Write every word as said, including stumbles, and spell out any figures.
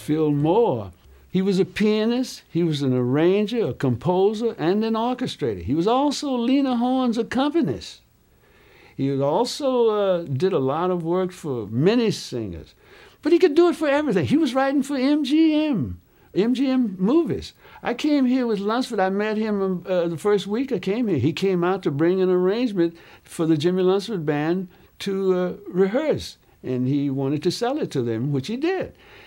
Phil Moore. He was a pianist, he was an arranger, a composer, and an orchestrator. He was also Lena Horne's accompanist. He also uh, did a lot of work for many singers. But he could do it for everything. He was writing for M G M, M G M movies. I came here with Lunsford. I met him uh, the first week I came here. He came out to bring an arrangement for the Jimmy Lunsford Band to uh, rehearse. And he wanted to sell it to them, which he did.